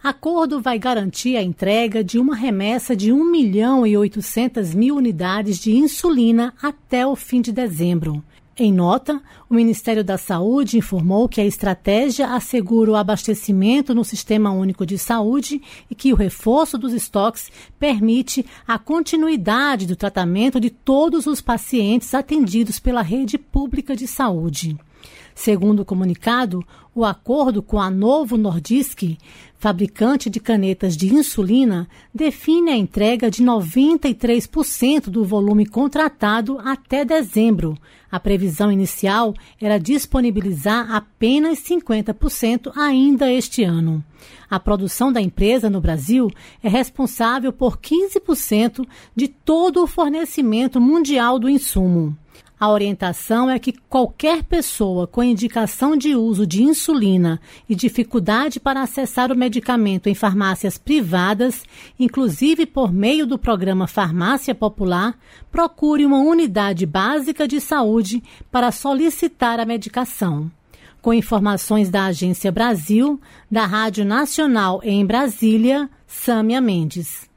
Acordo vai garantir a entrega de uma remessa de 1.800.000 unidades de insulina até o fim de dezembro. Em nota, o Ministério da Saúde informou que a estratégia assegura o abastecimento no Sistema Único de Saúde e que o reforço dos estoques permite a continuidade do tratamento de todos os pacientes atendidos pela rede pública de saúde. Segundo o comunicado, o acordo com a Novo Nordisk, fabricante de canetas de insulina, define a entrega de 93% do volume contratado até dezembro. A previsão inicial era disponibilizar apenas 50% ainda este ano. A produção da empresa no Brasil é responsável por 15% de todo o fornecimento mundial do insumo. A orientação é que qualquer pessoa com indicação de uso de insulina e dificuldade para acessar o medicamento em farmácias privadas, inclusive por meio do programa Farmácia Popular, procure uma unidade básica de saúde para solicitar a medicação. Com informações da Agência Brasil, da Rádio Nacional em Brasília, Sâmia Mendes.